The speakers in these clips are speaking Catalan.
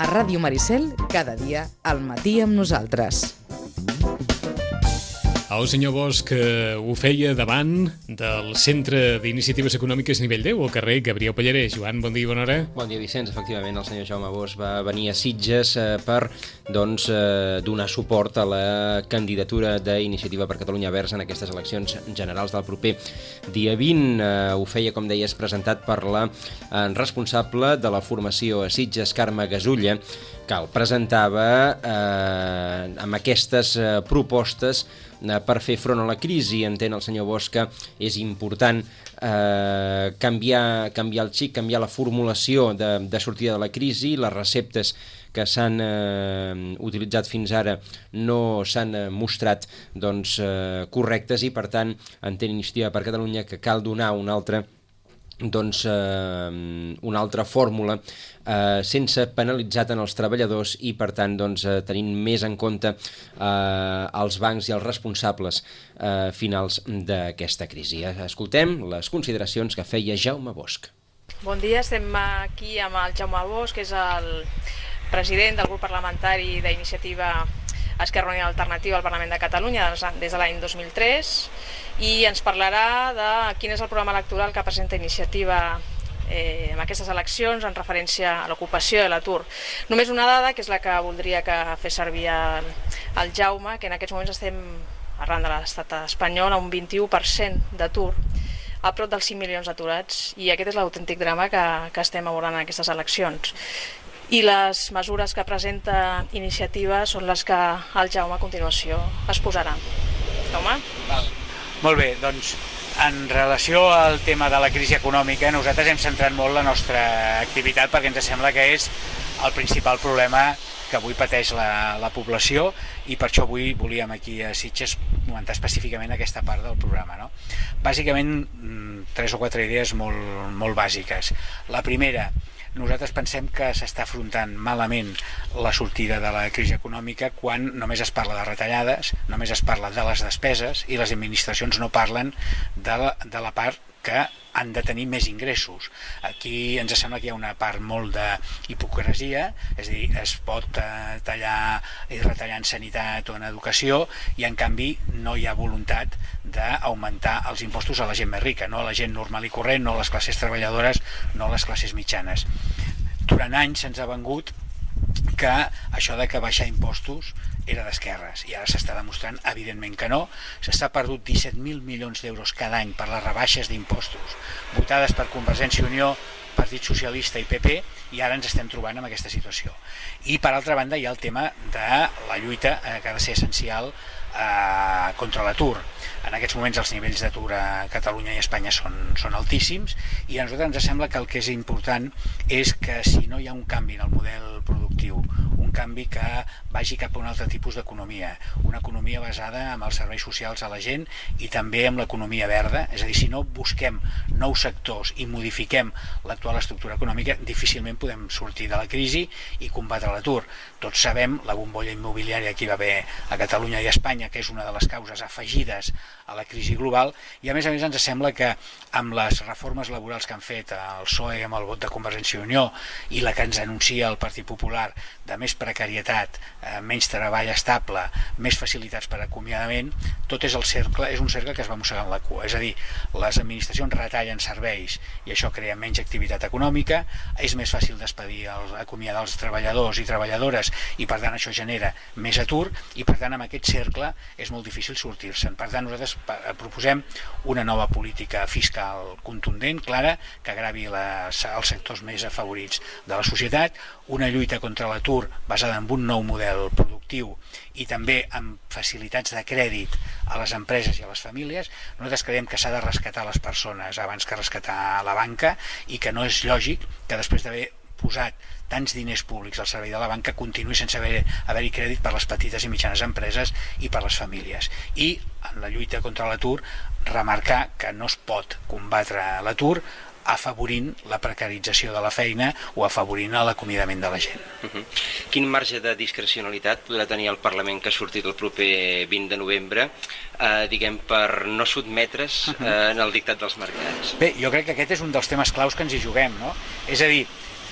Ràdio Maricel, cada dia al matí amb nosaltres. El senyor Bosch ho feia davant del Centre d'Iniciatives Econòmiques Nivell 10, al carrer Gabriel Pallarès. Joan, bon dia i bona hora. Bon dia, Vicenç. Efectivament, el senyor Jaume Bosch va venir a Sitges per donar suport a la candidatura d'Iniciativa per Catalunya Verds en aquestes eleccions generals del proper dia 20. Ho feia, com deies, presentat per la responsable de la formació a Sitges, Carme Gasulla, que el presentava amb aquestes propostes per fer front a la crisi. Entén el senyor Bosch que és important canviar el xic, canviar la formulació de sortida de la crisi. Les receptes que s'han utilitzat fins ara no s'han mostrat correctes i, per tant, entén Iniciativa per Catalunya que cal donar una altra fórmula sense penalitzar tant els treballadors i, per tant, tenint més en compte els bancs i els responsables finals d'aquesta crisi. Escoltem les consideracions que feia Jaume Bosch. Bon dia, estem aquí amb el Jaume Bosch, que és el president del grup parlamentari d'Iniciativa Esquerra Unida Alternativa al Parlament de Catalunya des de l'any 2003, i ens parlarà de quin és el programa electoral que presenta Iniciativa en aquestes eleccions en referència a l'ocupació i l'atur. Només una dada, que és la que voldria fer servir el Jaume, que en aquests moments estem, arran de l'estat espanyol, a un 21% d'atur, a prop dels 5 milions d'aturats, i aquest és l'autèntic drama que estem abordant en aquestes eleccions. I les mesures que presenta Iniciativa són les que el Jaume a continuació es posarà. Jaume? Molt bé, doncs en relació al tema de la crisi econòmica, nosaltres hem centrat molt la nostra activitat perquè ens sembla que és el principal problema que avui pateix la població, i per això avui volíem aquí a Sitges comentar específicament aquesta part del programa, no? Bàsicament, 3 o 4 idees molt bàsiques. La primera, nosaltres pensem que s'està afrontant malament la sortida de la crisi econòmica quan només es parla de retallades, només es parla de les despeses, i les administracions no parlen de la part que han de tenir més ingressos. Aquí ens sembla que hi ha una part molt d'hipocresia, és a dir, es pot tallar i retallar en sanitat o en educació, i en canvi no hi ha voluntat d'augmentar els impostos a la gent més rica, no a la gent normal i corrent, no a les classes treballadores, no a les classes mitjanes. Durant anys se'ns ha vengut que això de que baixar impostos era d'esquerres, i ara s'està demostrant evidentment que no. S'està perdut 17.000 milions d'euros cada any per les rebaixes d'impostos votades per Convergència i Unió, Partit Socialista i PP, i ara ens estem trobant amb aquesta situació. I per altra banda hi ha el tema de la lluita que ha de ser essencial contra l'atur. En aquests moments els nivells d'atur a Catalunya i a Espanya són altíssims, i a nosaltres ens sembla que el que és important és que si no hi ha un canvi en el model productiu, un canvi que vagi cap a un altre tipus d'economia, una economia basada en els serveis socials a la gent i també en l'economia verda, és a dir, si no busquem nous sectors i modifiquem l'actual estructura econòmica, difícilment podem sortir de la crisi i combatre l'atur. Tots sabem la bombolla immobiliària que hi va haver a Catalunya i a Espanya, que és una de les causes afegides a la crisi global, i a més ens sembla que amb les reformes laborals que han fet el PSOE amb el vot de Convergència i Unió, i la que ens anuncia el Partit Popular de més precarietat, menys treball estable, més facilitats per acomiadament, tot és un cercle que es va mossegant la cua. És a dir, les administracions retallen serveis i això crea menys activitat econòmica, és més fàcil despedir, acomiadar els treballadors i treballadores, i per tant això genera més atur, i per tant amb aquest cercle és molt difícil sortir-se'n. Per tant, nosaltres proposem una nova política fiscal contundent, clara, que agravi els sectors més afavorits de la societat, una lluita contra l'atur basada en un nou model productiu i també amb facilitats de crèdit a les empreses i a les famílies. Nosaltres creiem que s'ha de rescatar les persones abans que rescatar la banca, i que no és lògic que després d'haver posat tants diners públics al servei de la banca continuï sense haver-hi crèdit per les petites i mitjanes empreses i per les famílies. I en la lluita contra l'atur remarcar que no es pot combatre l'atur afavorint la precarització de la feina o afavorint l'acomiadament de la gent. Quin marge de discrecionalitat podrà tenir el Parlament que ha sortit el proper 20 de novembre per no sotmetre's en el dictat dels mercats? Bé, jo crec que aquest és un dels temes claus que ens hi juguem, no? És a dir,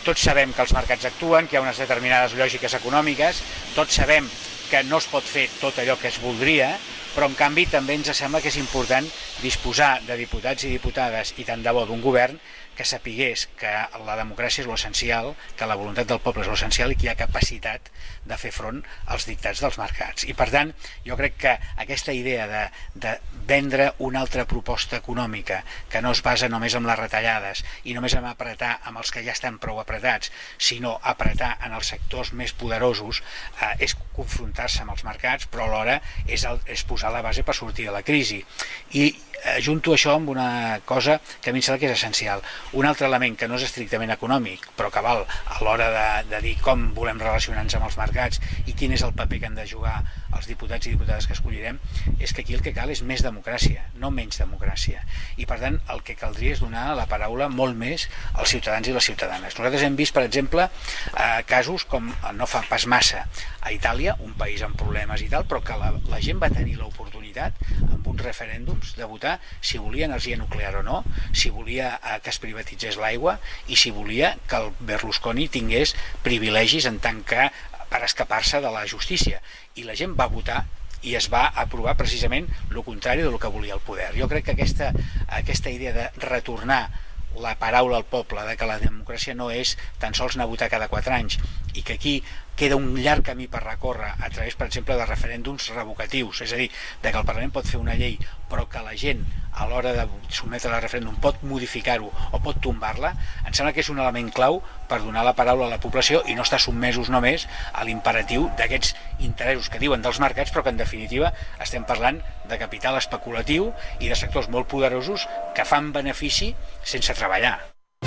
tots sabem que els mercats actuen, que hi ha unes determinades lògiques econòmiques, tots sabem que no es pot fer tot allò que es voldria, però en canvi també ens sembla que és important disposar de diputats i diputades i tant de bo d'un govern que sapigués que la democràcia és l'essencial, que la voluntat del poble és l'essencial i que hi ha capacitat de fer front als dictats dels mercats. I per tant, jo crec que aquesta idea de vendre una altra proposta econòmica que no es basa només en les retallades i només en apretar amb els que ja estan prou apretats, sinó apretar en els sectors més poderosos, és confrontar-se amb els mercats, però alhora és posar la base per sortir de la crisi. I junto això amb una cosa que a mi em sembla que és essencial. Un altre element que no és estrictament econòmic, però que val a l'hora de dir com volem relacionar-nos amb els mercats i quin és el paper que han de jugar els diputats i diputades que escollirem, és que aquí el que cal és més democràcia, no menys democràcia. I per tant el que caldria és donar la paraula molt més als ciutadans i les ciutadanes. Nosaltres hem vist, per exemple, casos com no fa pas massa a Itàlia, un país amb problemes i tal, però que la gent va tenir l'oportunitat amb uns referèndums de votar si volia energia nuclear o no, si volia que es privatitzés l'aigua i si volia que el Berlusconi tingués privilegis en tant que per escapar-se de la justícia. I la gent va votar i es va aprovar precisament el contrari del que volia el poder. Jo crec que aquesta idea de retornar la paraula al poble, de que la democràcia no és tan sols anar a votar cada 4 anys i que aquí queda un llarg camí per recórrer a través, per exemple, de referèndums revocatius, és a dir, de que el Parlament pot fer una llei però que la gent a l'hora de sotmetre-la a referèndum pot modificar-ho o pot tombar-la, em sembla que és un element clau per donar la paraula a la població i no estar sotmesos només a l'imperatiu d'aquests interessos que diuen dels mercats, però que en definitiva estem parlant de capital especulatiu i de sectors molt poderosos que fan benefici sense treballar.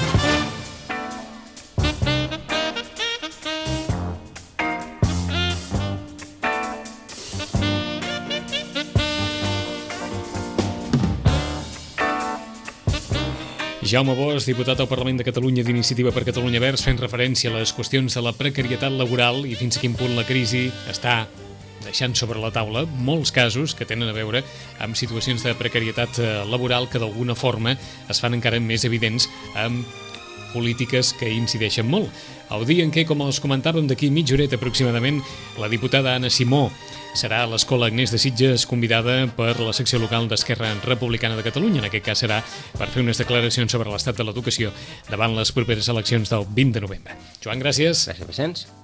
Jaume Bosch, diputat al Parlament de Catalunya d'Iniciativa per Catalunya Verds, fent referència a les qüestions de la precarietat laboral i fins a quin punt la crisi està deixant sobre la taula molts casos que tenen a veure amb situacions de precarietat laboral que d'alguna forma es fan encara més evidents amb polítiques que incideixen molt. El dia en què, com els comentàvem d'aquí mitja horeta aproximadament, la diputada Anna Simó serà a l'Escola Agnès de Sitges convidada per la secció local d'Esquerra Republicana de Catalunya. En aquest cas serà per fer unes declaracions sobre l'estat de l'educació davant les properes eleccions del 20 de novembre. Joan, gràcies. Gràcies, Vicenç.